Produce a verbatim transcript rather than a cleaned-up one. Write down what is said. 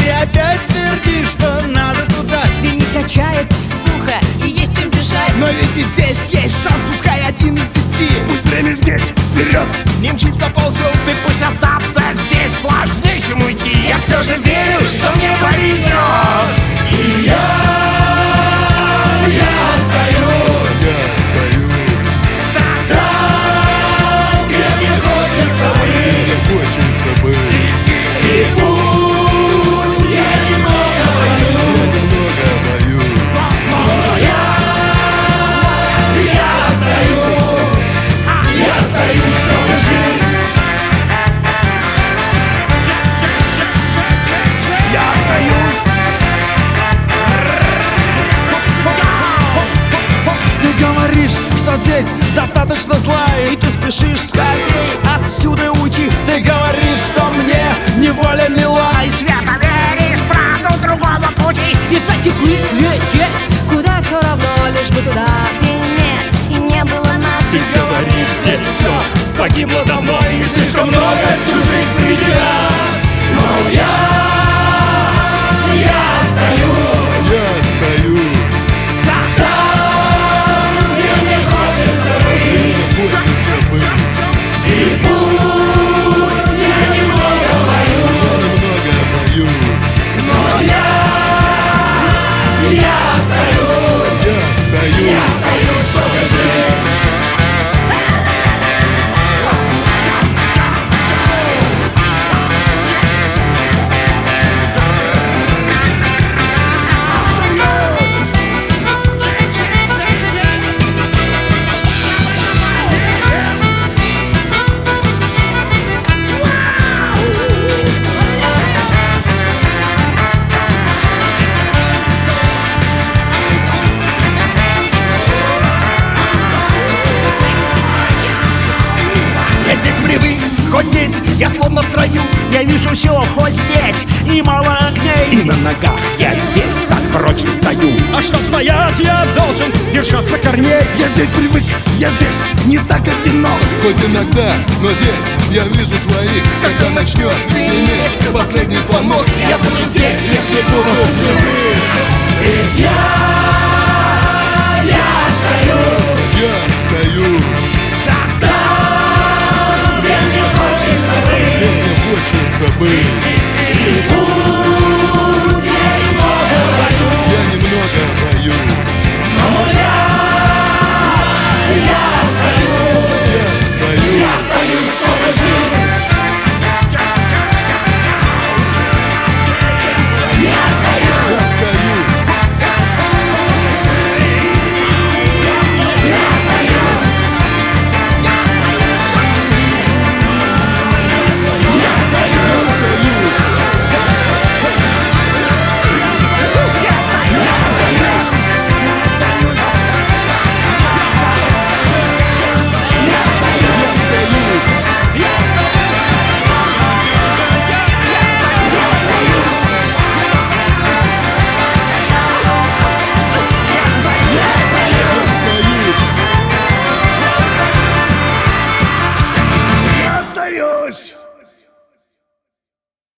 ты опять твердишь, что надо туда. Ты не качает, сухо и есть чем дышать. Но ведь и здесь есть шанс, пускай один из десяти. Пусть время здесь, вперед, не мчится ползет. Ты пусть остаться здесь сложнее, чем уйти. Я все же верю, что мне повезет. И я, я остаюсь, Я остаюсь, там, где мне хочется быть. мне хочется быть. И пусть я немного боюсь, Я немного боюсь. но я, я остаюсь, я остаюсь, чтобы жить. Я остаюсь. Ты говоришь, что здесь достаточно зла, и ты спешишь скорей отсюда уйти. Ты говоришь, что мне неволя мила. И свято веришь в правду другого пути. Бежать и плыть, лететь, куда все равно, лишь бы туда, где нет и не было нас. Ты говоришь, здесь все погибло давно, и слишком много чужих среди нас. Но я, я остаюсь Я остаюсь, там, где мне хочется быть. мне хочется быть. И пусть я немного боюсь, Я немного боюсь. но я, я остаюсь, Я остаюсь. я остаюсь, чтобы жить. Я здесь привык, хоть здесь я словно в строю. Я вижу все, хоть здесь, и мало огней. И на ногах я здесь так прочно стою. А чтоб стоять, я должен держаться корней. Я здесь привык, я здесь не так одинок. Хоть иногда, но здесь я вижу своих. Когда начнет звенеть последний звонок, Я буду здесь, если буду живым. Ведь я